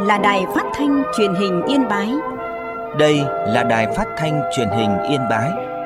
là Đài Phát thanh Truyền hình Yên Bái. Đây là Đài Phát thanh Truyền hình Yên Bái.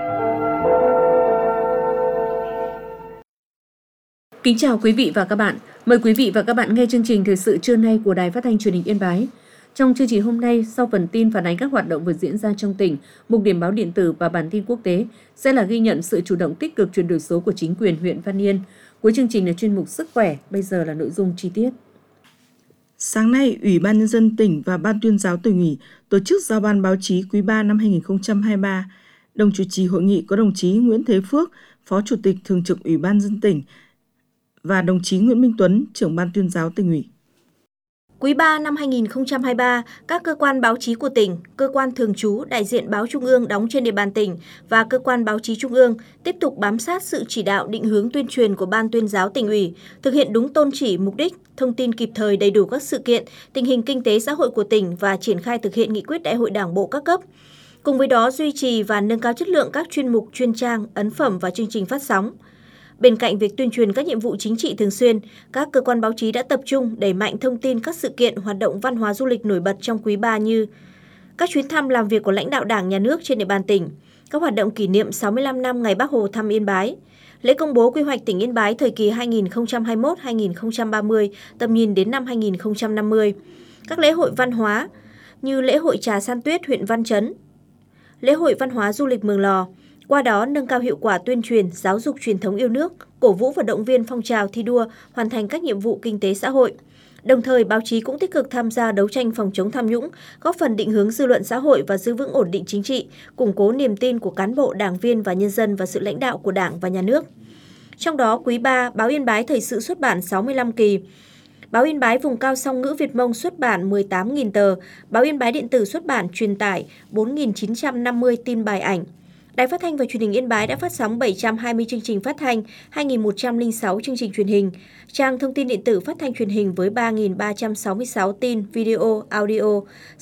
Kính chào quý vị và các bạn. Mời quý vị và các bạn nghe chương trình thời sự trưa nay của Đài Phát thanh Truyền hình Yên Bái. Trong chương trình hôm nay, sau phần tin phản ánh các hoạt động vừa diễn ra trong tỉnh, mục điểm báo điện tử và bản tin quốc tế sẽ là ghi nhận sự chủ động tích cực chuyển đổi số của chính quyền huyện Văn Yên. Cuối chương trình là chuyên mục sức khỏe, bây giờ là nội dung chi tiết. Sáng nay, Ủy ban Nhân dân tỉnh và Ban tuyên giáo tỉnh ủy tổ chức giao ban báo chí quý 3 năm 2023. Đồng chủ trì hội nghị có đồng chí Nguyễn Thế Phước, Phó Chủ tịch Thường trực Ủy ban Nhân dân tỉnh và đồng chí Nguyễn Minh Tuấn, trưởng Ban tuyên giáo tỉnh ủy. Quý 3 năm 2023, các cơ quan báo chí của tỉnh, cơ quan thường trú, đại diện báo Trung ương đóng trên địa bàn tỉnh và cơ quan báo chí Trung ương tiếp tục bám sát sự chỉ đạo định hướng tuyên truyền của Ban tuyên giáo tỉnh ủy, thực hiện đúng tôn chỉ, mục đích, thông tin kịp thời đầy đủ các sự kiện, tình hình kinh tế xã hội của tỉnh và triển khai thực hiện nghị quyết Đại hội Đảng bộ các cấp. Cùng với đó, duy trì và nâng cao chất lượng các chuyên mục, chuyên trang, ấn phẩm và chương trình phát sóng. Bên cạnh việc tuyên truyền các nhiệm vụ chính trị thường xuyên, các cơ quan báo chí đã tập trung đẩy mạnh thông tin các sự kiện hoạt động văn hóa du lịch nổi bật trong quý 3 như các chuyến thăm làm việc của lãnh đạo Đảng, Nhà nước trên địa bàn tỉnh, các hoạt động kỷ niệm 65 năm ngày Bác Hồ thăm Yên Bái, lễ công bố quy hoạch tỉnh Yên Bái thời kỳ 2021-2030, tầm nhìn đến năm 2050, các lễ hội văn hóa như lễ hội Trà San Tuyết huyện Văn Chấn, lễ hội văn hóa du lịch Mường Lò. Qua đó, nâng cao hiệu quả tuyên truyền, giáo dục truyền thống yêu nước, cổ vũ và động viên phong trào thi đua, hoàn thành các nhiệm vụ kinh tế xã hội. Đồng thời, báo chí cũng tích cực tham gia đấu tranh phòng chống tham nhũng, góp phần định hướng dư luận xã hội và giữ vững ổn định chính trị, củng cố niềm tin của cán bộ, đảng viên và nhân dân và sự lãnh đạo của Đảng và Nhà nước. Trong đó, quý 3, báo Yên Bái thời sự xuất bản 65 kỳ, báo Yên Bái vùng cao song ngữ Việt Mông xuất bản 18.000 tờ, báo Yên Bái điện tử xuất bản truyền tải 4.950 tin bài ảnh. Đài Phát thanh và Truyền hình Yên Bái đã phát sóng 720 chương trình phát thanh, 2.106 chương trình truyền hình, trang thông tin điện tử phát thanh truyền hình với 3.366 tin, video, audio,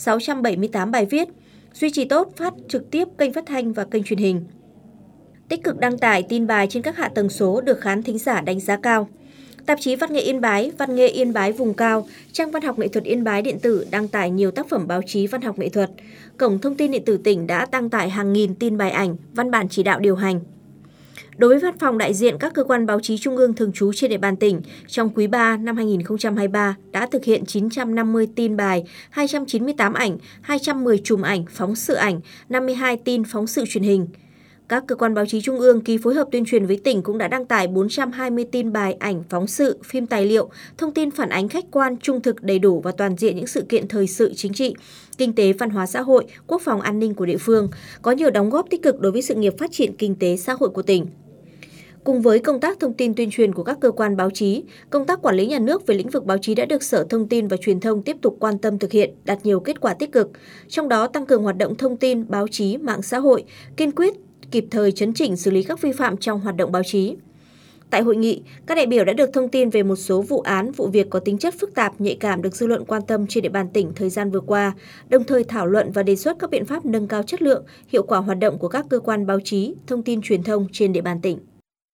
678 bài viết, duy trì tốt phát trực tiếp kênh phát thanh và kênh truyền hình. Tích cực đăng tải tin bài trên các hạ tầng số được khán thính giả đánh giá cao. Tạp chí Văn nghệ Yên Bái vùng cao, trang văn học nghệ thuật Yên Bái điện tử đăng tải nhiều tác phẩm báo chí văn học nghệ thuật. Cổng thông tin điện tử tỉnh đã đăng tải hàng nghìn tin bài ảnh, văn bản chỉ đạo điều hành. Đối với văn phòng đại diện các cơ quan báo chí trung ương thường trú trên địa bàn tỉnh, trong quý 3 năm 2023 đã thực hiện 950 tin bài, 298 ảnh, 210 chùm ảnh, phóng sự ảnh, 52 tin phóng sự truyền hình. Các cơ quan báo chí trung ương ký phối hợp tuyên truyền với tỉnh cũng đã đăng tải 420 tin bài, ảnh, phóng sự, phim tài liệu, thông tin phản ánh khách quan, trung thực, đầy đủ và toàn diện những sự kiện thời sự chính trị, kinh tế, văn hóa xã hội, quốc phòng an ninh của địa phương, có nhiều đóng góp tích cực đối với sự nghiệp phát triển kinh tế xã hội của tỉnh. Cùng với công tác thông tin tuyên truyền của các cơ quan báo chí, công tác quản lý nhà nước về lĩnh vực báo chí đã được Sở Thông tin và Truyền thông tiếp tục quan tâm thực hiện, đạt nhiều kết quả tích cực, trong đó tăng cường hoạt động thông tin, báo chí, mạng xã hội, kiên quyết kịp thời chấn chỉnh xử lý các vi phạm trong hoạt động báo chí. Tại hội nghị, các đại biểu đã được thông tin về một số vụ án, vụ việc có tính chất phức tạp, nhạy cảm được dư luận quan tâm trên địa bàn tỉnh thời gian vừa qua, đồng thời thảo luận và đề xuất các biện pháp nâng cao chất lượng, hiệu quả hoạt động của các cơ quan báo chí, thông tin truyền thông trên địa bàn tỉnh.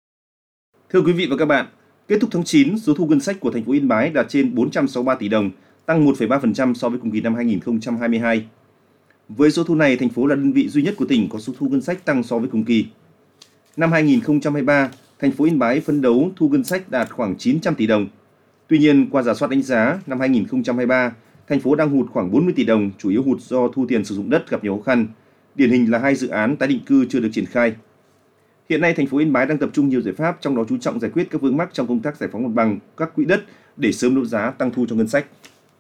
Thưa quý vị và các bạn, kết thúc tháng 9, số thu ngân sách của thành phố Yên Bái đạt trên 463 tỷ đồng, tăng 1,3% so với cùng kỳ năm 2022. Với số thu này, thành phố là đơn vị duy nhất của tỉnh có số thu ngân sách tăng so với cùng kỳ. Năm 2023, thành phố Yên Bái phấn đấu thu ngân sách đạt khoảng 900 tỷ đồng. Tuy nhiên, qua rà soát đánh giá, năm 2023, thành phố đang hụt khoảng 40 tỷ đồng, chủ yếu hụt do thu tiền sử dụng đất gặp nhiều khó khăn. Điển hình là 2 dự án tái định cư chưa được triển khai. Hiện nay, thành phố Yên Bái đang tập trung nhiều giải pháp, trong đó chú trọng giải quyết các vướng mắc trong công tác giải phóng mặt bằng, các quỹ đất để sớm đấu giá tăng thu cho ngân sách.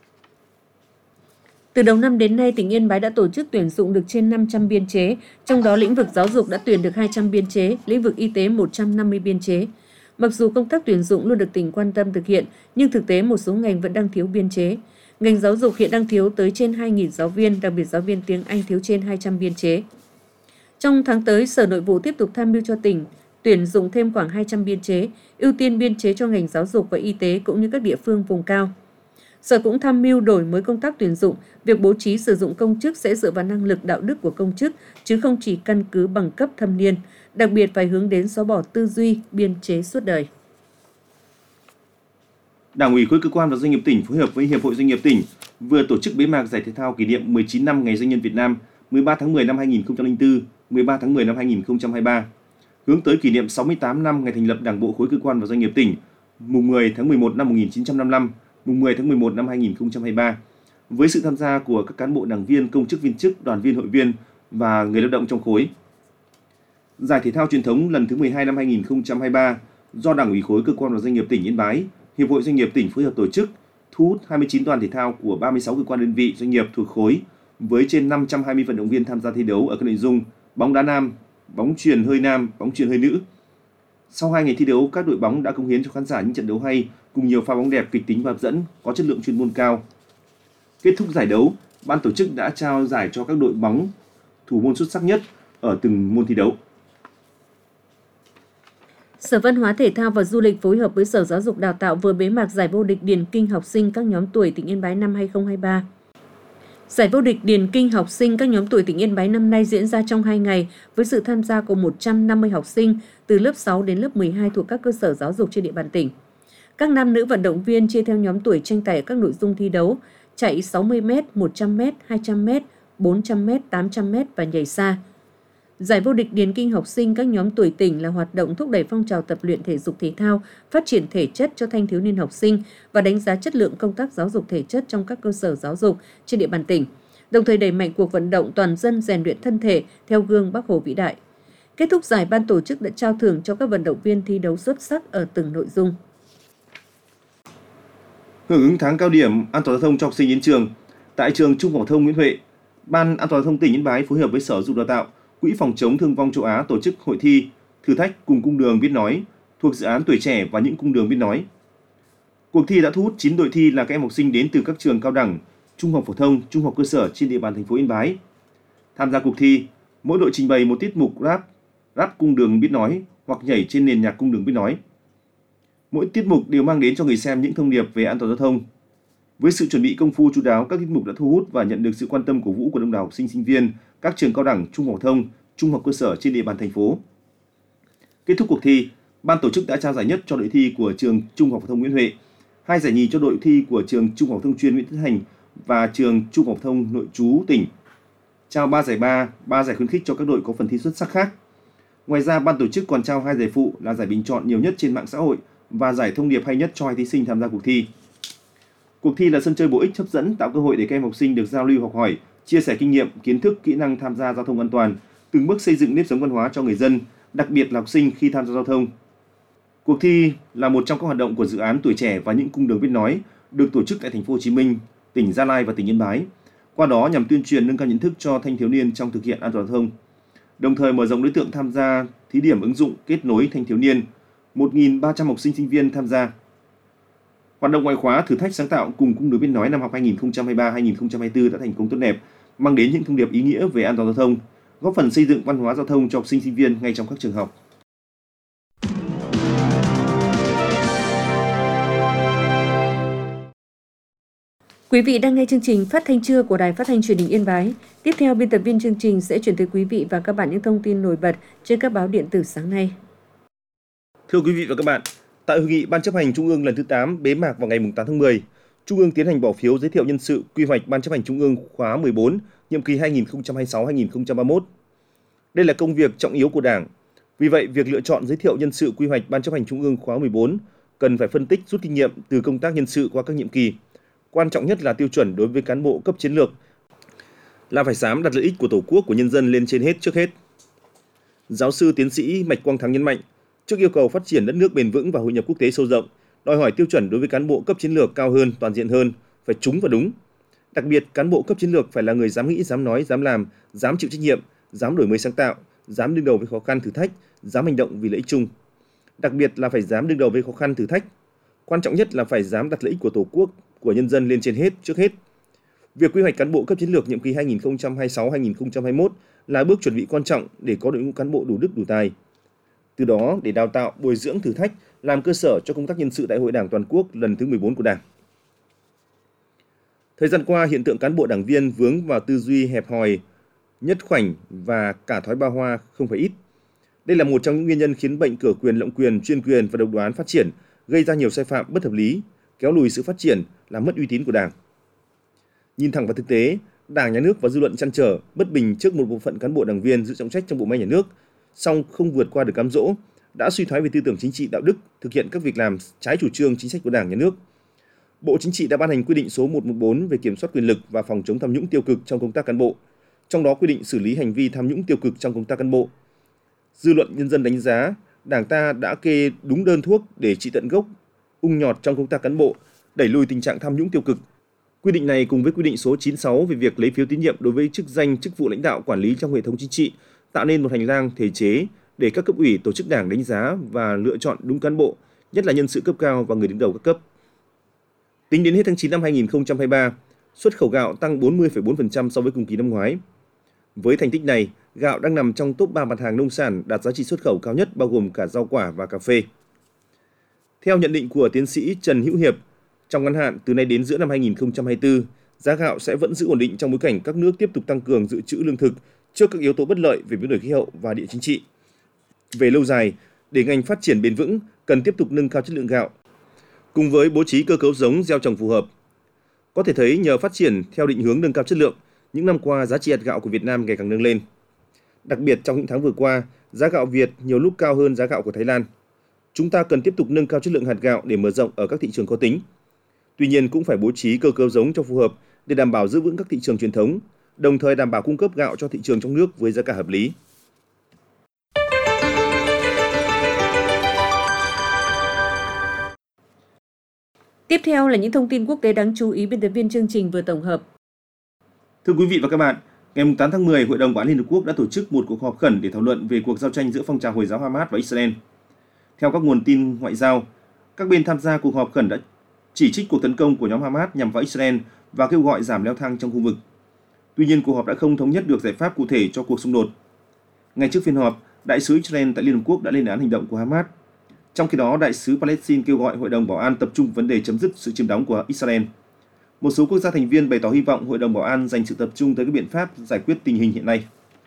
Từ đầu năm đến nay, tỉnh Yên Bái đã tổ chức tuyển dụng được trên 500 biên chế, trong đó lĩnh vực giáo dục đã tuyển được 200 biên chế, lĩnh vực y tế 150 biên chế. Mặc dù công tác tuyển dụng luôn được tỉnh quan tâm thực hiện, nhưng thực tế một số ngành vẫn đang thiếu biên chế. Ngành giáo dục hiện đang thiếu tới trên 2.000 giáo viên, đặc biệt giáo viên tiếng Anh thiếu trên 200 biên chế. Trong tháng tới, Sở Nội vụ tiếp tục tham mưu cho tỉnh tuyển dụng thêm khoảng 200 biên chế, ưu tiên biên chế cho ngành giáo dục và y tế cũng như các địa phương vùng cao. Sở cũng tham mưu đổi mới công tác tuyển dụng, việc bố trí sử dụng công chức sẽ dựa vào năng lực đạo đức của công chức, chứ không chỉ căn cứ bằng cấp thâm niên, đặc biệt phải hướng đến xóa bỏ tư duy biên chế suốt đời. Đảng ủy khối cơ quan và doanh nghiệp tỉnh phối hợp với Hiệp hội Doanh nghiệp tỉnh vừa tổ chức bế mạc giải thể thao kỷ niệm 19 năm Ngày Doanh nhân Việt Nam 13 tháng 10 năm 2004, 13 tháng 10 năm 2023, hướng tới kỷ niệm 68 năm ngày thành lập Đảng bộ khối cơ quan và doanh nghiệp tỉnh, mùng 10 tháng 11 năm 1955, mùng 10 tháng 11 năm 2023, với sự tham gia của các cán bộ đảng viên, công chức viên chức, đoàn viên hội viên và người lao động trong khối. Giải thể thao truyền thống lần thứ 12 năm 2023 do Đảng ủy khối cơ quan và doanh nghiệp tỉnh Yên Bái, Hiệp hội Doanh nghiệp tỉnh phối hợp tổ chức, thu hút 29 đoàn thể thao của 36 cơ quan đơn vị doanh nghiệp thuộc khối với trên 520 vận động viên tham gia thi đấu ở các nội dung bóng đá nam, bóng chuyền hơi nam, bóng chuyền hơi nữ. Sau 2 ngày thi đấu, các đội bóng đã cống hiến cho khán giả những trận đấu hay cùng nhiều pha bóng đẹp, kịch tính và hấp dẫn, có chất lượng chuyên môn cao. Kết thúc giải đấu, ban tổ chức đã trao giải cho các đội bóng thủ môn xuất sắc nhất ở từng môn thi đấu. Sở Văn hóa Thể thao và Du lịch phối hợp với Sở Giáo dục Đào tạo vừa bế mạc giải vô địch điền kinh học sinh các nhóm tuổi tỉnh Yên Bái năm 2023. Giải vô địch điền kinh học sinh các nhóm tuổi tỉnh Yên Bái năm nay diễn ra trong 2 ngày với sự tham gia của 150 học sinh từ lớp 6 đến lớp 12 thuộc các cơ sở giáo dục trên địa bàn tỉnh. Các nam nữ vận động viên chia theo nhóm tuổi tranh tài ở các nội dung thi đấu: chạy 60m, 100m, 200m, 400m, 800m và nhảy xa. Giải vô địch điền kinh học sinh các nhóm tuổi tỉnh là hoạt động thúc đẩy phong trào tập luyện thể dục thể thao, phát triển thể chất cho thanh thiếu niên học sinh và đánh giá chất lượng công tác giáo dục thể chất trong các cơ sở giáo dục trên địa bàn tỉnh, đồng thời đẩy mạnh cuộc vận động toàn dân rèn luyện thân thể theo gương Bác Hồ vĩ đại. Kết thúc giải, ban tổ chức đã trao thưởng cho các vận động viên thi đấu xuất sắc ở từng nội dung. Hưởng ứng tháng cao điểm an toàn giao thông cho học sinh đến trường, tại trường Trung học phổ thông Nguyễn Huệ, Ban An toàn giao thông tỉnh Yên Bái phối hợp với Sở Giáo dục Đào tạo, Quỹ phòng chống thương vong châu Á tổ chức hội thi thử thách cùng cung đường viết nói thuộc dự án Tuổi trẻ và những cung đường viết nói. Cuộc thi đã thu hút 9 đội thi là các em học sinh đến từ các trường cao đẳng, trung học phổ thông, trung học cơ sở trên địa bàn thành phố Yên Bái. Tham gia cuộc thi, mỗi đội trình bày một tiết mục rap cung đường viết nói hoặc nhảy trên nền nhạc cung đường viết nói. Mỗi tiết mục đều mang đến cho người xem những thông điệp về an toàn giao thông. Với sự chuẩn bị công phu chu đáo, các tiết mục đã thu hút và nhận được sự quan tâm cổ vũ của đông đảo học sinh sinh viên các trường cao đẳng, trung học phổ thông, trung học cơ sở trên địa bàn thành phố. Kết thúc cuộc thi, ban tổ chức đã trao giải nhất cho đội thi của trường Trung học phổ thông Nguyễn Huệ, 2 giải nhì cho đội thi của trường Trung học phổ thông chuyên Nguyễn Tất Thành và trường Trung học phổ thông nội trú tỉnh. Trao 3 giải ba, 3 giải khuyến khích cho các đội có phần thi xuất sắc khác. Ngoài ra, ban tổ chức còn trao 2 giải phụ là giải bình chọn nhiều nhất trên mạng xã hội và giải thông điệp hay nhất cho 2 thí sinh tham gia cuộc thi. Cuộc thi là sân chơi bổ ích hấp dẫn, tạo cơ hội để các em học sinh được giao lưu học hỏi, chia sẻ kinh nghiệm, kiến thức, kỹ năng tham gia giao thông an toàn, từng bước xây dựng nếp sống văn hóa cho người dân, đặc biệt là học sinh khi tham gia giao thông. Cuộc thi là một trong các hoạt động của dự án Tuổi trẻ và những cung đường viết nói được tổ chức tại thành phố Hồ Chí Minh, tỉnh Gia Lai và tỉnh Yên Bái. Qua đó nhằm tuyên truyền nâng cao nhận thức cho thanh thiếu niên trong thực hiện an toàn giao thông. Đồng thời mở rộng đối tượng tham gia thí điểm ứng dụng kết nối thanh thiếu niên, 1.300 học sinh sinh viên tham gia. Hoạt động ngoại khóa thử thách sáng tạo cùng cung đường viết nói năm học 2023-2024 đã thành công tốt đẹp, mang đến những thông điệp ý nghĩa về an toàn giao thông, góp phần xây dựng văn hóa giao thông cho học sinh sinh viên ngay trong các trường học. Quý vị đang nghe chương trình Phát thanh trưa của Đài Phát thanh Truyền hình Yên Bái. Tiếp theo, biên tập viên chương trình sẽ chuyển tới quý vị và các bạn những thông tin nổi bật trên các báo điện tử sáng nay. Thưa quý vị và các bạn, tại hội nghị Ban chấp hành Trung ương lần thứ 8 bế mạc vào ngày 8 tháng 10, Trung ương tiến hành bỏ phiếu giới thiệu nhân sự quy hoạch Ban chấp hành Trung ương khóa 14, nhiệm kỳ 2026-2031. Đây là công việc trọng yếu của Đảng. Vì vậy, việc lựa chọn giới thiệu nhân sự quy hoạch Ban chấp hành Trung ương khóa 14 cần phải phân tích rút kinh nghiệm từ công tác nhân sự qua các nhiệm kỳ. Quan trọng nhất là tiêu chuẩn đối với cán bộ cấp chiến lược là phải dám đặt lợi ích của Tổ quốc, của nhân dân lên trên hết trước hết. Giáo sư tiến sĩ Mạch Quang Thắng nhấn mạnh, trước yêu cầu phát triển đất nước bền vững và hội nhập quốc tế sâu rộng, đòi hỏi tiêu chuẩn đối với cán bộ cấp chiến lược cao hơn, toàn diện hơn, phải trúng và đúng. Đặc biệt, cán bộ cấp chiến lược phải là người dám nghĩ, dám nói, dám làm, dám chịu trách nhiệm, dám đổi mới sáng tạo, dám đương đầu với khó khăn thử thách, dám hành động vì lợi ích chung. Đặc biệt là phải dám đương đầu với khó khăn thử thách. Quan trọng nhất là phải dám đặt lợi ích của Tổ quốc, của nhân dân lên trên hết, trước hết. Việc quy hoạch cán bộ cấp chiến lược nhiệm kỳ 2026-2021 là bước chuẩn bị quan trọng để có đội ngũ cán bộ đủ đức đủ tài. Từ đó để đào tạo, bồi dưỡng thử thách, làm cơ sở cho công tác nhân sự Đại hội Đảng toàn quốc lần thứ 14 của Đảng. Thời gian qua, hiện tượng cán bộ đảng viên vướng vào tư duy hẹp hòi, nhất khoảnh và cả thói ba hoa không phải ít. Đây là một trong những nguyên nhân khiến bệnh cửa quyền, lộng quyền, chuyên quyền và độc đoán phát triển, gây ra nhiều sai phạm bất hợp lý, kéo lùi sự phát triển, làm mất uy tín của Đảng. Nhìn thẳng vào thực tế, Đảng, Nhà nước và dư luận trăn trở, bất bình trước một bộ phận cán bộ đảng viên giữ trọng trách trong bộ máy nhà nước, song không vượt qua được cám dỗ, đã suy thoái về tư tưởng chính trị, đạo đức, thực hiện các việc làm trái chủ trương chính sách của Đảng, Nhà nước. Bộ Chính trị đã ban hành quy định số 114 về kiểm soát quyền lực và phòng chống tham nhũng tiêu cực trong công tác cán bộ, trong đó quy định xử lý hành vi tham nhũng tiêu cực trong công tác cán bộ. Dư luận nhân dân đánh giá, Đảng ta đã kê đúng đơn thuốc để trị tận gốc ung nhọt trong công tác cán bộ, đẩy lùi tình trạng tham nhũng tiêu cực. Quy định này cùng với quy định số 96 về việc lấy phiếu tín nhiệm đối với chức danh, chức vụ lãnh đạo quản lý trong hệ thống chính trị tạo nên một hành lang thể chế để các cấp ủy, tổ chức Đảng đánh giá và lựa chọn đúng cán bộ, nhất là nhân sự cấp cao và người đứng đầu các cấp. Tính đến hết tháng 9 năm 2023, xuất khẩu gạo tăng 40,4% so với cùng kỳ năm ngoái. Với thành tích này, gạo đang nằm trong top 3 mặt hàng nông sản đạt giá trị xuất khẩu cao nhất bao gồm cả rau quả và cà phê. Theo nhận định của tiến sĩ Trần Hữu Hiệp, trong ngắn hạn từ nay đến giữa năm 2024, giá gạo sẽ vẫn giữ ổn định trong bối cảnh các nước tiếp tục tăng cường dự trữ lương thực trước các yếu tố bất lợi về biến đổi khí hậu và địa chính trị. Về lâu dài, để ngành phát triển bền vững, cần tiếp tục nâng cao chất lượng gạo, cùng với bố trí cơ cấu giống gieo trồng phù hợp. Có thể thấy nhờ phát triển theo định hướng nâng cao chất lượng, những năm qua giá trị hạt gạo của Việt Nam ngày càng nâng lên. Đặc biệt trong những tháng vừa qua, giá gạo Việt nhiều lúc cao hơn giá gạo của Thái Lan. Chúng ta cần tiếp tục nâng cao chất lượng hạt gạo để mở rộng ở các thị trường có tính. Tuy nhiên cũng phải bố trí cơ cấu giống cho phù hợp để đảm bảo giữ vững các thị trường truyền thống, đồng thời đảm bảo cung cấp gạo cho thị trường trong nước với giá cả hợp lý. Tiếp theo là những thông tin quốc tế đáng chú ý biên tập viên chương trình vừa tổng hợp. Thưa quý vị và các bạn, ngày 8 tháng 10, Hội đồng Bảo an Liên Hợp Quốc đã tổ chức một cuộc họp khẩn để thảo luận về cuộc giao tranh giữa phong trào Hồi giáo Hamas và Israel. Theo các nguồn tin ngoại giao, các bên tham gia cuộc họp khẩn đã chỉ trích cuộc tấn công của nhóm Hamas nhằm vào Israel và kêu gọi giảm leo thang trong khu vực. Tuy nhiên, cuộc họp đã không thống nhất được giải pháp cụ thể cho cuộc xung đột. Ngay trước phiên họp, Đại sứ Israel tại Liên Hợp Quốc đã lên án hành động của Hamas. Trong khi đó, Đại sứ Palestine kêu gọi Hội đồng Bảo an tập trung vấn đề chấm dứt sự chiếm đóng của Israel. Một số quốc gia thành viên bày tỏ hy vọng Hội đồng Bảo an dành sự tập trung tới các biện pháp giải quyết tình hình hiện nay.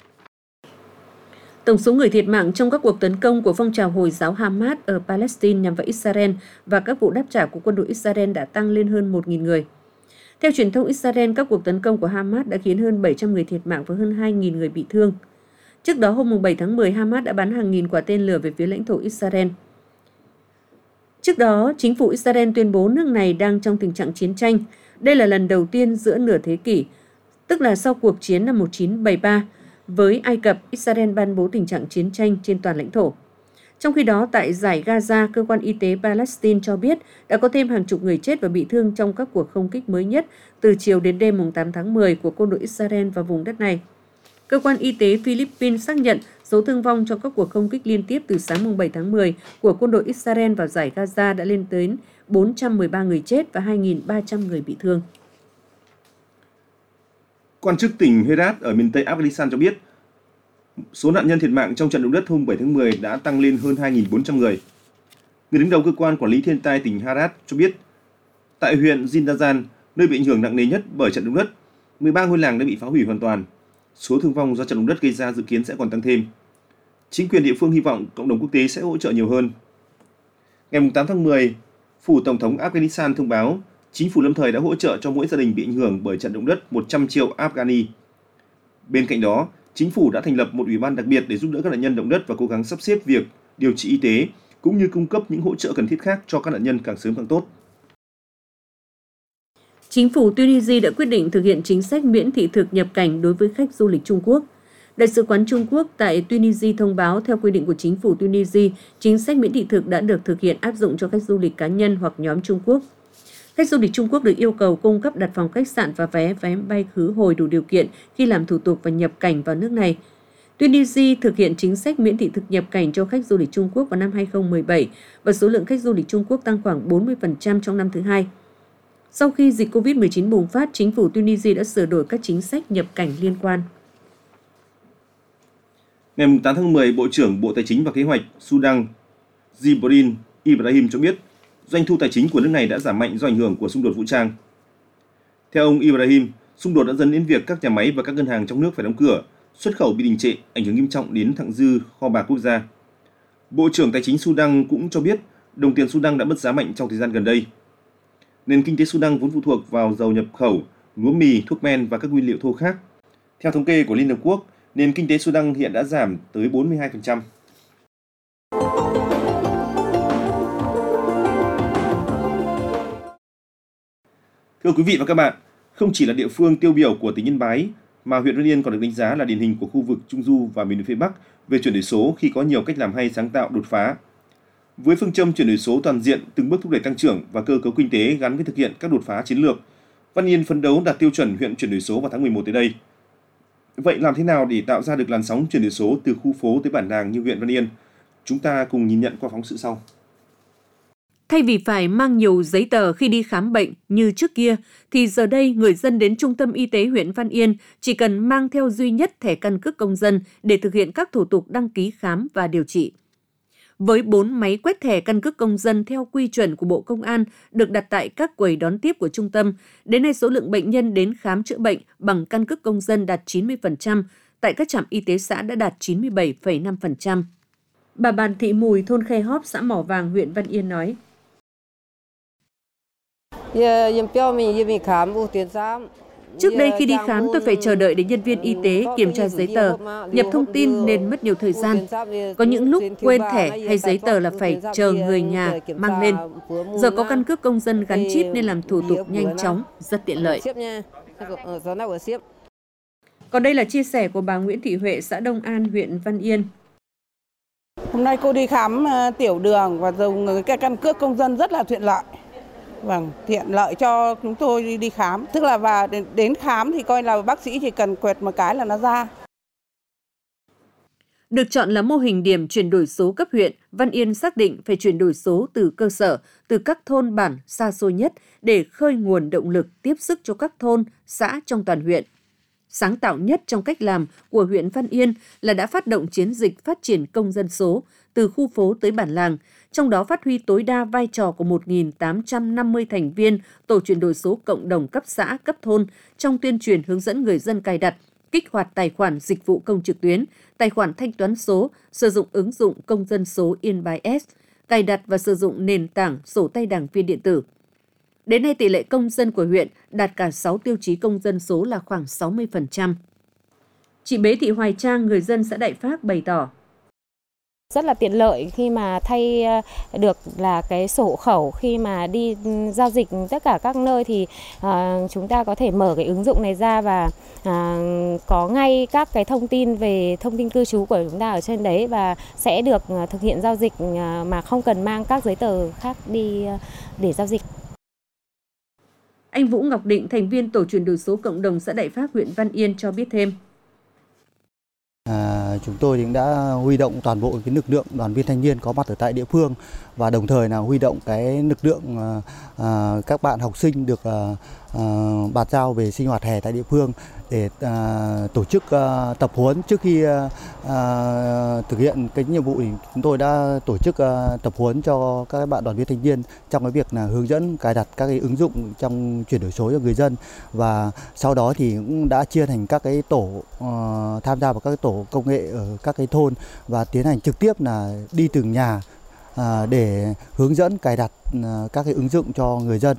Tổng số người thiệt mạng trong các cuộc tấn công của phong trào Hồi giáo Hamas ở Palestine nhằm vào Israel và các vụ đáp trả của quân đội Israel đã tăng lên hơn 1.000 người. Theo truyền thông Israel, các cuộc tấn công của Hamas đã khiến hơn 700 người thiệt mạng và hơn 2.000 người bị thương. Trước đó, hôm 7 tháng 10, Hamas đã bắn hàng nghìn quả tên lửa về phía lãnh thổ Israel. Trước đó, chính phủ Israel tuyên bố nước này đang trong tình trạng chiến tranh. Đây là lần đầu tiên giữa nửa thế kỷ, tức là sau cuộc chiến năm 1973, với Ai Cập, Israel ban bố tình trạng chiến tranh trên toàn lãnh thổ. Trong khi đó, tại giải Gaza, cơ quan y tế Palestine cho biết đã có thêm hàng chục người chết và bị thương trong các cuộc không kích mới nhất từ chiều đến đêm 8 tháng 10 của quân đội Israel vào vùng đất này. Cơ quan y tế Philippines xác nhận số thương vong trong các cuộc không kích liên tiếp từ sáng 7 tháng 10 của quân đội Israel vào giải Gaza đã lên tới 413 người chết và 2.300 người bị thương. Quan chức tỉnh Herat ở miền Tây Afghanistan cho biết, số nạn nhân thiệt mạng trong trận động đất hôm 7 tháng 10 đã tăng lên hơn 2.400 người. Người đứng đầu cơ quan quản lý thiên tai tỉnh Herat cho biết, tại huyện Zindazan, nơi bị ảnh hưởng nặng nề nhất bởi trận động đất, 13 ngôi làng đã bị phá hủy hoàn toàn. Số thương vong do trận động đất gây ra dự kiến sẽ còn tăng thêm. Chính quyền địa phương hy vọng cộng đồng quốc tế sẽ hỗ trợ nhiều hơn. Ngày 8 tháng 10, Phủ Tổng thống Afghanistan thông báo chính phủ lâm thời đã hỗ trợ cho mỗi gia đình bị ảnh hưởng bởi trận động đất 100 triệu Afghani. Bên cạnh đó, chính phủ đã thành lập một ủy ban đặc biệt để giúp đỡ các nạn nhân động đất và cố gắng sắp xếp việc điều trị y tế cũng như cung cấp những hỗ trợ cần thiết khác cho các nạn nhân càng sớm càng tốt. Chính phủ Tunisia đã quyết định thực hiện chính sách miễn thị thực nhập cảnh đối với khách du lịch Trung Quốc. Đại sứ quán Trung Quốc tại Tunisia thông báo theo quy định của chính phủ Tunisia, chính sách miễn thị thực đã được thực hiện áp dụng cho khách du lịch cá nhân hoặc nhóm Trung Quốc. Khách du lịch Trung Quốc được yêu cầu cung cấp đặt phòng khách sạn và vé bay khứ hồi đủ điều kiện khi làm thủ tục và nhập cảnh vào nước này. Tunisia thực hiện chính sách miễn thị thực nhập cảnh cho khách du lịch Trung Quốc vào năm 2017 và số lượng khách du lịch Trung Quốc tăng khoảng 40% trong năm thứ hai. Sau khi dịch COVID-19 bùng phát, chính phủ Tunisia đã sửa đổi các chính sách nhập cảnh liên quan. Ngày 8 tháng 10, Bộ trưởng Bộ Tài chính và Kế hoạch Sudan Jibril Ibrahim cho biết doanh thu tài chính của nước này đã giảm mạnh do ảnh hưởng của xung đột vũ trang. Theo ông Ibrahim, xung đột đã dẫn đến việc các nhà máy và các ngân hàng trong nước phải đóng cửa, xuất khẩu bị đình trệ, ảnh hưởng nghiêm trọng đến thặng dư kho bạc quốc gia. Bộ trưởng Tài chính Sudan cũng cho biết đồng tiền Sudan đã mất giá mạnh trong thời gian gần đây. Nền kinh tế Sudan vốn phụ thuộc vào dầu nhập khẩu lúa mì, thuốc men và các nguyên liệu thô khác. Theo thống kê của Liên Hợp Quốc, nền kinh tế Sudan hiện đã giảm tới 42%. Thưa quý vị và các bạn, không chỉ là địa phương tiêu biểu của tỉnh Yên Bái, mà huyện Văn Yên còn được đánh giá là điển hình của khu vực Trung Du và miền núi phía Bắc về chuyển đổi số khi có nhiều cách làm hay, sáng tạo, đột phá. Với phương châm chuyển đổi số toàn diện, từng bước thúc đẩy tăng trưởng và cơ cấu kinh tế gắn với thực hiện các đột phá chiến lược, Văn Yên phấn đấu đạt tiêu chuẩn huyện chuyển đổi số vào tháng 11 tới đây. Vậy làm thế nào để tạo ra được làn sóng chuyển đổi số từ khu phố tới bản làng như huyện Văn Yên? Chúng ta cùng nhìn nhận qua phóng sự sau. Thay vì phải mang nhiều giấy tờ khi đi khám bệnh như trước kia, thì giờ đây người dân đến Trung tâm Y tế huyện Văn Yên chỉ cần mang theo duy nhất thẻ căn cước công dân để thực hiện các thủ tục đăng ký khám và điều trị. Với 4 máy quét thẻ căn cước công dân theo quy chuẩn của Bộ Công an được đặt tại các quầy đón tiếp của trung tâm, đến nay số lượng bệnh nhân đến khám chữa bệnh bằng căn cước công dân đạt 90%, tại các trạm y tế xã đã đạt 97,5%. Bà Bàn Thị Mùi, thôn Khe Hóp, xã Mỏ Vàng, huyện Văn Yên nói. Trước đây khi đi khám tôi phải chờ đợi để nhân viên y tế kiểm tra giấy tờ, nhập thông tin nên mất nhiều thời gian. Có những lúc quên thẻ hay giấy tờ là phải chờ người nhà mang lên. Giờ có căn cước công dân gắn chip nên làm thủ tục nhanh chóng, rất tiện lợi. Còn đây là chia sẻ của bà Nguyễn Thị Huệ, xã Đông An, huyện Văn Yên. Hôm nay cô đi khám tiểu đường và dùng cái căn cước công dân rất là tiện lợi. Vâng, tiện lợi cho chúng tôi đi khám. Tức là vào đến khám thì coi là bác sĩ chỉ cần quẹt một cái là nó ra. Được chọn là mô hình điểm chuyển đổi số cấp huyện, Văn Yên xác định phải chuyển đổi số từ cơ sở, từ các thôn bản xa xôi nhất để khơi nguồn động lực tiếp sức cho các thôn, xã trong toàn huyện. Sáng tạo nhất trong cách làm của huyện Văn Yên là đã phát động chiến dịch phát triển công dân số từ khu phố tới bản làng, trong đó phát huy tối đa vai trò của 1.850 thành viên tổ chuyển đổi số cộng đồng cấp xã, cấp thôn trong tuyên truyền hướng dẫn người dân cài đặt, kích hoạt tài khoản dịch vụ công trực tuyến, tài khoản thanh toán số, sử dụng ứng dụng công dân số Yên Bái S, cài đặt và sử dụng nền tảng sổ tay đảng viên điện tử. Đến nay, tỷ lệ công dân của huyện đạt cả 6 tiêu chí công dân số là khoảng 60%. Chị Bế Thị Hoài Trang, người dân xã Đại Phác bày tỏ. Rất là tiện lợi khi mà thay được là cái sổ hộ khẩu, khi mà đi giao dịch tất cả các nơi thì chúng ta có thể mở cái ứng dụng này ra và có ngay các cái thông tin về thông tin cư trú của chúng ta ở trên đấy và sẽ được thực hiện giao dịch mà không cần mang các giấy tờ khác đi để giao dịch. Anh Vũ Ngọc Định, thành viên tổ chuyển đổi số cộng đồng xã Đại Phác, huyện Văn Yên cho biết thêm. Chúng tôi cũng đã huy động toàn bộ cái lực lượng đoàn viên thanh niên có mặt ở tại địa phương và đồng thời là huy động cái lực lượng các bạn học sinh được bàn giao về sinh hoạt hè tại địa phương để tổ chức tập huấn. Trước khi thực hiện cái nhiệm vụ thì chúng tôi đã tổ chức tập huấn cho các bạn đoàn viên thanh niên trong cái việc là hướng dẫn cài đặt các cái ứng dụng trong chuyển đổi số cho người dân, và sau đó thì cũng đã chia thành các cái tổ tham gia vào các cái tổ công nghệ ở các cái thôn và tiến hành trực tiếp là đi từng nhà để hướng dẫn cài đặt các cái ứng dụng cho người dân.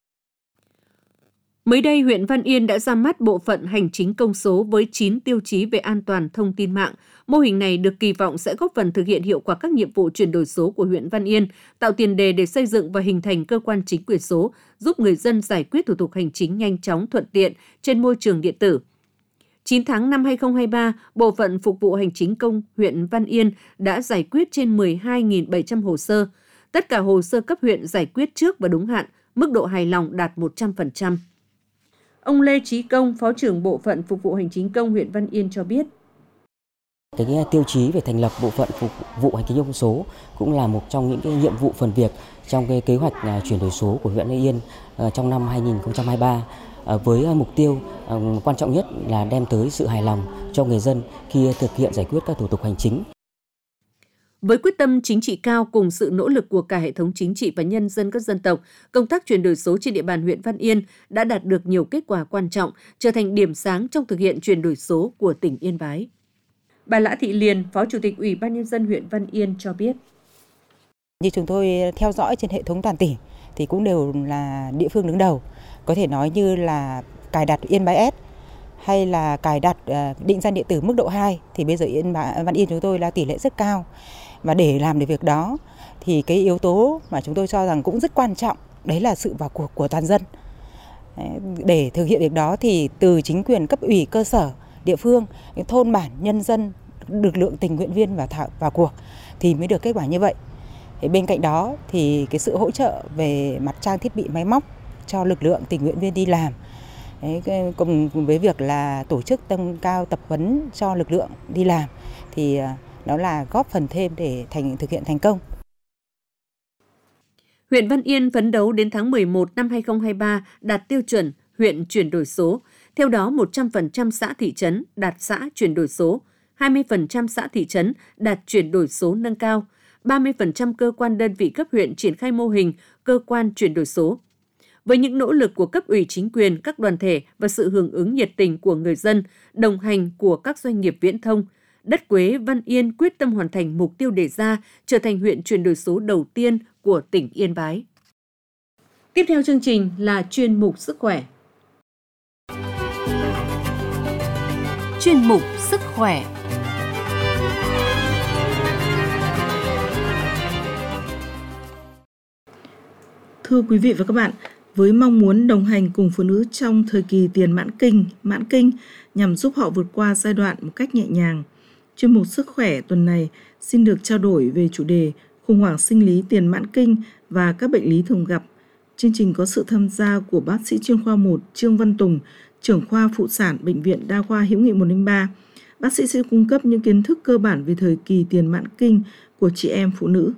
Mới đây, huyện Văn Yên đã ra mắt bộ phận hành chính công số với 9 tiêu chí về an toàn thông tin mạng. Mô hình này được kỳ vọng sẽ góp phần thực hiện hiệu quả các nhiệm vụ chuyển đổi số của huyện Văn Yên, tạo tiền đề để xây dựng và hình thành cơ quan chính quyền số, giúp người dân giải quyết thủ tục hành chính nhanh chóng, thuận tiện trên môi trường điện tử. 9 tháng năm 2023, Bộ phận Phục vụ Hành chính công huyện Văn Yên đã giải quyết trên 12.700 hồ sơ. Tất cả hồ sơ cấp huyện giải quyết trước và đúng hạn, mức độ hài lòng đạt 100%. Ông Lê Chí Công, Phó trưởng Bộ phận Phục vụ Hành chính công huyện Văn Yên cho biết. Cái tiêu chí về thành lập Bộ phận Phục vụ Hành chính công số cũng là một trong những cái nhiệm vụ phần việc trong cái kế hoạch chuyển đổi số của huyện Văn Yên trong năm 2023. Với mục tiêu quan trọng nhất là đem tới sự hài lòng cho người dân khi thực hiện giải quyết các thủ tục hành chính. Với quyết tâm chính trị cao cùng sự nỗ lực của cả hệ thống chính trị và nhân dân các dân tộc, công tác chuyển đổi số trên địa bàn huyện Văn Yên đã đạt được nhiều kết quả quan trọng, trở thành điểm sáng trong thực hiện chuyển đổi số của tỉnh Yên Bái. Bà Lã Thị Liền, Phó Chủ tịch Ủy ban Nhân dân huyện Văn Yên cho biết. Như chúng tôi theo dõi trên hệ thống toàn tỉnh thì cũng đều là địa phương đứng đầu. Có thể nói như là cài đặt Yên Bái S hay là cài đặt định danh điện tử mức độ 2 thì bây giờ Văn Yên chúng tôi là tỷ lệ rất cao. Và để làm được việc đó thì cái yếu tố mà chúng tôi cho rằng cũng rất quan trọng đấy là sự vào cuộc của toàn dân. Để thực hiện việc đó thì từ chính quyền cấp ủy cơ sở, địa phương, thôn bản, nhân dân, lực lượng tình nguyện viên vào cuộc thì mới được kết quả như vậy. Bên cạnh đó thì cái sự hỗ trợ về mặt trang thiết bị máy móc cho lực lượng tình nguyện viên đi làm, cùng với việc là tổ chức nâng cao tập huấn cho lực lượng đi làm thì đó là góp phần thêm để thực hiện thành công. Huyện Văn Yên phấn đấu đến tháng 11 năm 2023 đạt tiêu chuẩn huyện chuyển đổi số. Theo đó, 100% xã thị trấn đạt xã chuyển đổi số, 20% xã thị trấn đạt chuyển đổi số nâng cao, 30% cơ quan đơn vị cấp huyện triển khai mô hình cơ quan chuyển đổi số. Với những nỗ lực của cấp ủy chính quyền, các đoàn thể và sự hưởng ứng nhiệt tình của người dân, đồng hành của các doanh nghiệp viễn thông, Đất Quế Văn Yên quyết tâm hoàn thành mục tiêu đề ra, trở thành huyện chuyển đổi số đầu tiên của tỉnh Yên Bái. Tiếp theo chương trình là chuyên mục Sức khỏe. Chuyên mục Sức khỏe. Thưa quý vị và các bạn, với mong muốn đồng hành cùng phụ nữ trong thời kỳ tiền mãn kinh nhằm giúp họ vượt qua giai đoạn một cách nhẹ nhàng, chuyên mục Sức khỏe tuần này xin được trao đổi về chủ đề khủng hoảng sinh lý tiền mãn kinh và các bệnh lý thường gặp. Chương trình có sự tham gia của bác sĩ chuyên khoa 1 Trương Văn Tùng, trưởng khoa phụ sản Bệnh viện Đa khoa Hữu nghị 103. Bác sĩ sẽ cung cấp những kiến thức cơ bản về thời kỳ tiền mãn kinh của chị em phụ nữ.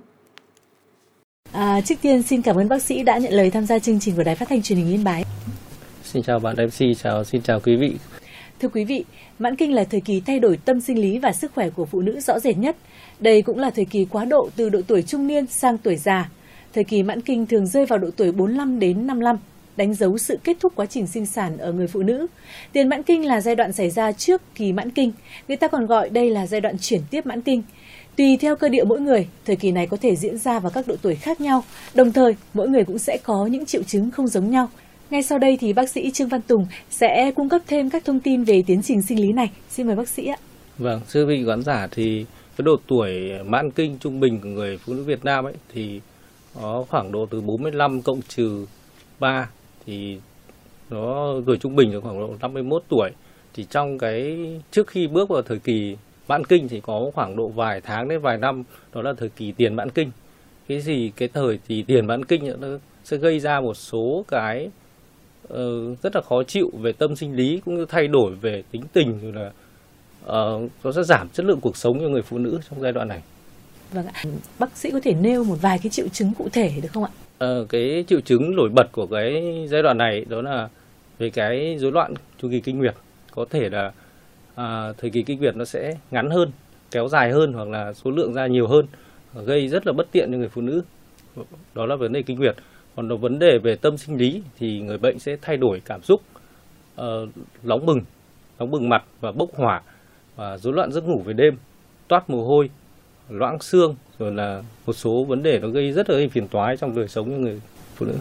Trước tiên xin cảm ơn bác sĩ đã nhận lời tham gia chương trình của Đài Phát thanh Truyền hình Yên Bái. Xin chào bạn MC, xin chào quý vị. Thưa quý vị, mãn kinh là thời kỳ thay đổi tâm sinh lý và sức khỏe của phụ nữ rõ rệt nhất. Đây cũng là thời kỳ quá độ từ độ tuổi trung niên sang tuổi già. Thời kỳ mãn kinh thường rơi vào độ tuổi 45 đến 55, đánh dấu sự kết thúc quá trình sinh sản ở người phụ nữ. Tiền mãn kinh là giai đoạn xảy ra trước kỳ mãn kinh, người ta còn gọi đây là giai đoạn chuyển tiếp mãn kinh. Tùy theo cơ địa mỗi người, thời kỳ này có thể diễn ra vào các độ tuổi khác nhau, đồng thời mỗi người cũng sẽ có những triệu chứng không giống nhau. Ngay sau đây thì bác sĩ Trương Văn Tùng sẽ cung cấp thêm các thông tin về tiến trình sinh lý này. Xin mời bác sĩ ạ. Vâng, thưa quý vị khán giả, thì cái độ tuổi mãn kinh trung bình của người phụ nữ Việt Nam ấy thì có khoảng độ từ 45 cộng trừ 3 thì nó tuổi trung bình là khoảng độ 51 tuổi. Thì trong cái trước khi bước vào thời kỳ mãn kinh thì có khoảng độ vài tháng đến vài năm, đó là thời kỳ tiền mãn kinh. Cái thời kỳ tiền mãn kinh nó sẽ gây ra một số cái rất là khó chịu về tâm sinh lý cũng như thay đổi về tính tình, rồi là nó sẽ giảm chất lượng cuộc sống cho người phụ nữ trong giai đoạn này. Vâng ạ. Bác sĩ có thể nêu một vài cái triệu chứng cụ thể được không ạ? Cái triệu chứng nổi bật của cái giai đoạn này đó là về cái rối loạn chu kỳ kinh nguyệt. Có thể là thời kỳ kinh nguyệt nó sẽ ngắn hơn, kéo dài hơn hoặc là số lượng ra nhiều hơn, gây rất là bất tiện cho người phụ nữ. Đó là vấn đề kinh nguyệt. Còn vấn đề về tâm sinh lý thì người bệnh sẽ thay đổi cảm xúc, nóng bừng mặt và bốc hỏa, và rối loạn giấc ngủ về đêm, toát mồ hôi, loãng xương, rồi là một số vấn đề nó gây rất là phiền toái trong đời sống cho người phụ nữ.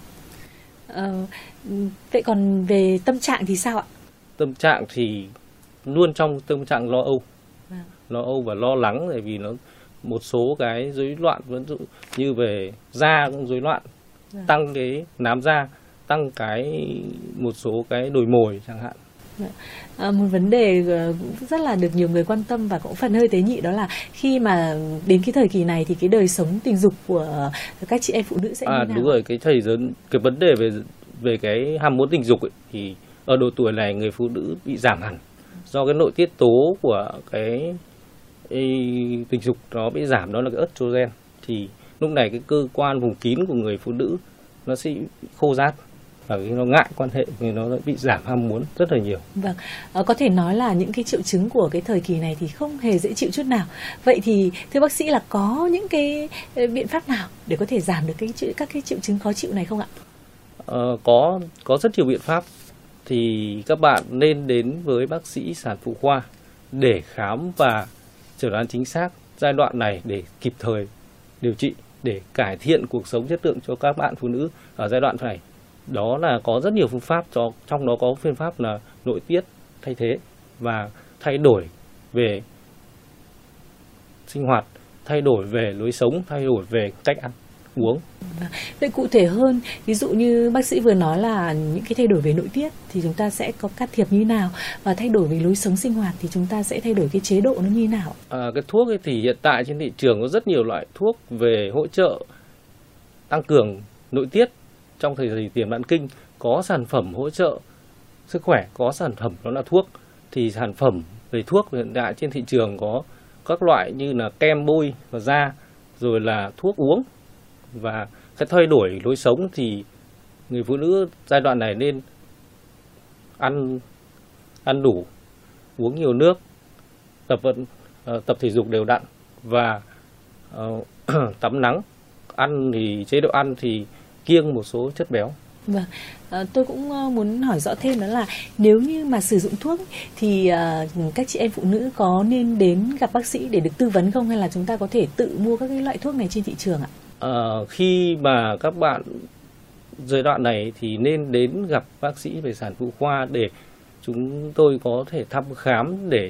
Vậy còn về tâm trạng thì sao ạ? Tâm trạng thì luôn trong tâm trạng lo âu và lo lắng, bởi vì nó một số cái rối loạn ví dụ như về da cũng rối loạn, tăng cái nám da, tăng một số cái đồi mồi chẳng hạn. Một vấn đề rất là được nhiều người quan tâm và cũng phần hơi tế nhị, đó là khi mà đến cái thời kỳ này thì cái đời sống tình dục của các chị em phụ nữ sẽ như thế nào? Đúng rồi, cái vấn đề về cái ham muốn tình dục ấy, thì ở độ tuổi này người phụ nữ bị giảm hẳn do cái nội tiết tố của cái tình dục nó bị giảm, đó là cái estrogen. Thì lúc này cái cơ quan vùng kín của người phụ nữ nó sẽ khô rát và nó ngại quan hệ thì nó bị giảm ham muốn rất là nhiều. Vâng, có thể nói là những cái triệu chứng của cái thời kỳ này thì không hề dễ chịu chút nào. Vậy thì thưa bác sĩ là có những cái biện pháp nào để có thể giảm được các cái triệu chứng khó chịu này không ạ? Có rất nhiều biện pháp. Thì các bạn nên đến với bác sĩ sản phụ khoa để khám và chẩn đoán chính xác giai đoạn này để kịp thời điều trị, để cải thiện cuộc sống chất lượng cho các bạn phụ nữ ở giai đoạn này. đó là có rất nhiều phương pháp, trong đó có phương pháp là nội tiết thay thế và thay đổi về sinh hoạt, thay đổi về lối sống, thay đổi về cách ăn uống. Vậy cụ thể hơn, ví dụ như bác sĩ vừa nói là những cái thay đổi về nội tiết thì chúng ta sẽ có can thiệp như thế nào, và thay đổi về lối sống sinh hoạt thì chúng ta sẽ thay đổi cái chế độ nó như thế nào? Cái thuốc ấy thì hiện tại trên thị trường có rất nhiều loại thuốc về hỗ trợ tăng cường nội tiết trong thời kỳ tiền mãn kinh, có sản phẩm hỗ trợ sức khỏe, có sản phẩm đó là thuốc. Thì sản phẩm về thuốc hiện tại trên thị trường có các loại như là kem bôi và da, rồi là thuốc uống. Và cái thay đổi lối sống thì người phụ nữ giai đoạn này nên ăn đủ, uống nhiều nước, tập thể dục đều đặn và tắm nắng. Ăn thì chế độ ăn thì kiêng một số chất béo. Vâng, tôi cũng muốn hỏi rõ thêm đó là nếu như mà sử dụng thuốc thì các chị em phụ nữ có nên đến gặp bác sĩ để được tư vấn không, hay là chúng ta có thể tự mua các cái loại thuốc này trên thị trường ạ? Khi mà các bạn giai đoạn này thì nên đến gặp bác sĩ về sản phụ khoa để chúng tôi có thể thăm khám để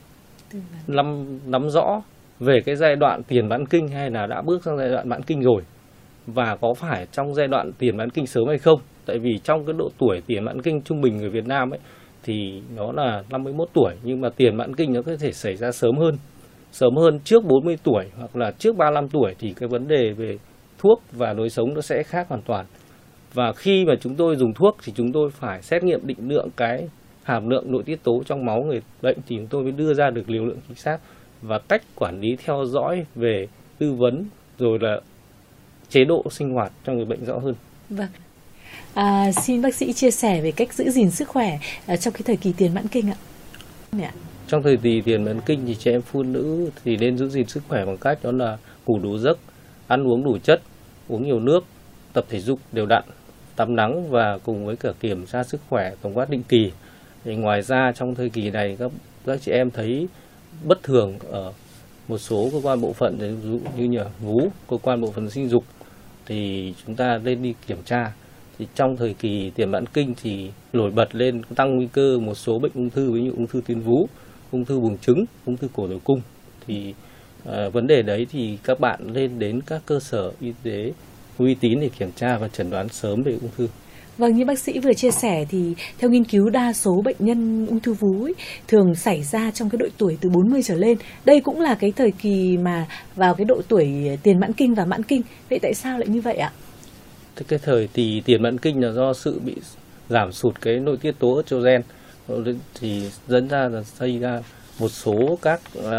nắm rõ về cái giai đoạn tiền mãn kinh hay là đã bước sang giai đoạn mãn kinh rồi, và có phải trong giai đoạn tiền mãn kinh sớm hay không. Tại vì trong cái độ tuổi tiền mãn kinh trung bình người Việt Nam ấy thì nó là 51 tuổi, nhưng mà tiền mãn kinh nó có thể xảy ra sớm hơn trước 40 tuổi hoặc là trước 35 tuổi, thì cái vấn đề về thuốc và lối sống nó sẽ khác hoàn toàn. Và khi mà chúng tôi dùng thuốc thì chúng tôi phải xét nghiệm định lượng cái hàm lượng nội tiết tố trong máu người bệnh thì chúng tôi mới đưa ra được liều lượng chính xác và cách quản lý theo dõi về tư vấn rồi là chế độ sinh hoạt cho người bệnh rõ hơn. Vâng. Xin bác sĩ chia sẻ về cách giữ gìn sức khỏe trong cái thời kỳ tiền mãn kinh ạ. Trong thời kỳ tiền mãn kinh thì chị em phụ nữ thì nên giữ gìn sức khỏe bằng cách đó là ngủ đủ giấc, ăn uống đủ chất, uống nhiều nước, tập thể dục đều đặn, tắm nắng và cùng với cả kiểm tra sức khỏe tổng quát định kỳ. Thì ngoài ra trong thời kỳ này các chị em thấy bất thường ở một số cơ quan bộ phận, ví dụ như là vú, cơ quan bộ phận sinh dục, thì chúng ta nên đi kiểm tra. Thì trong thời kỳ tiền mãn kinh thì nổi bật lên tăng nguy cơ một số bệnh ung thư, ví dụ ung thư tuyến vú, ung thư buồng trứng, ung thư cổ tử cung. Thì vấn đề đấy thì các bạn nên đến các cơ sở y tế uy tín để kiểm tra và chẩn đoán sớm về ung thư. Vâng, như bác sĩ vừa chia sẻ thì theo nghiên cứu đa số bệnh nhân ung thư vú thường xảy ra trong cái độ tuổi từ 40 trở lên. Đây cũng là cái thời kỳ mà vào cái độ tuổi tiền mãn kinh và mãn kinh. Vậy tại sao lại như vậy ạ? Cái thời thì tiền mãn kinh là do sự bị giảm sụt cái nội tiết tố estrogen thì dẫn ra là gây ra một số các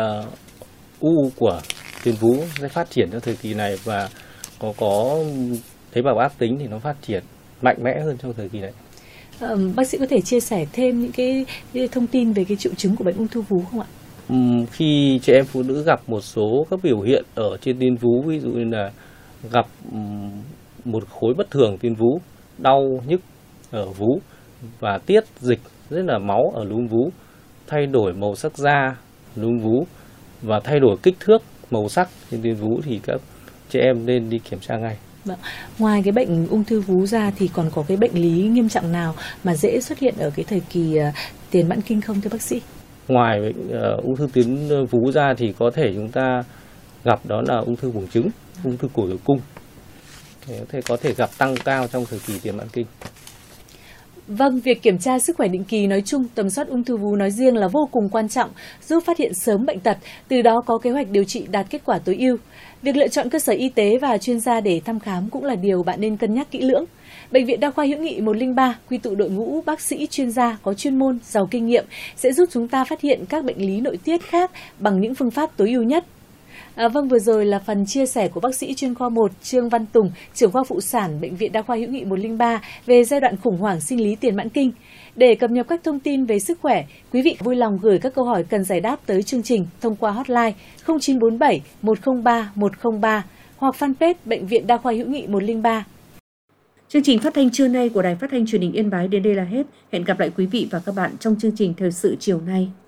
u của tuyến vú sẽ phát triển trong thời kỳ này, và có tế bào ác tính thì nó phát triển mạnh mẽ hơn trong thời kỳ này. Bác sĩ có thể chia sẻ thêm những cái thông tin về cái triệu chứng của bệnh ung thư vú không ạ? Khi chị em phụ nữ gặp một số các biểu hiện ở trên tuyến vú, ví dụ như là gặp một khối bất thường tuyến vú, đau nhức ở vú và tiết dịch rất là máu ở núm vú, thay đổi màu sắc da núm vú và thay đổi kích thước màu sắc trên tuyến vú, thì các chị em nên đi kiểm tra ngay. Vâng. Ngoài cái bệnh ung thư vú ra thì còn có cái bệnh lý nghiêm trọng nào mà dễ xuất hiện ở cái thời kỳ tiền mãn kinh không thưa bác sĩ? Ngoài bệnh ung thư tuyến vú ra thì có thể chúng ta gặp đó là ung thư buồng trứng, ung thư cổ tử cung. Có thể gặp tăng cao trong thời kỳ tiền mãn kinh. Vâng, việc kiểm tra sức khỏe định kỳ nói chung, tầm soát ung thư vú nói riêng là vô cùng quan trọng, giúp phát hiện sớm bệnh tật, từ đó có kế hoạch điều trị đạt kết quả tối ưu. Việc lựa chọn cơ sở y tế và chuyên gia để thăm khám cũng là điều bạn nên cân nhắc kỹ lưỡng. Bệnh viện Đa khoa Hữu nghị 103 quy tụ đội ngũ bác sĩ chuyên gia có chuyên môn, giàu kinh nghiệm sẽ giúp chúng ta phát hiện các bệnh lý nội tiết khác bằng những phương pháp tối ưu nhất. Vâng, vừa rồi là phần chia sẻ của bác sĩ chuyên khoa 1 Trương Văn Tùng, trưởng khoa phụ sản Bệnh viện Đa khoa Hữu nghị 103 về giai đoạn khủng hoảng sinh lý tiền mãn kinh. Để cập nhật các thông tin về sức khỏe, quý vị vui lòng gửi các câu hỏi cần giải đáp tới chương trình thông qua hotline 0947 103 103 hoặc fanpage Bệnh viện Đa khoa Hữu nghị 103. Chương trình phát thanh trưa nay của Đài Phát thanh Truyền hình Yên Bái đến đây là hết. Hẹn gặp lại quý vị và các bạn trong chương trình thời sự chiều nay.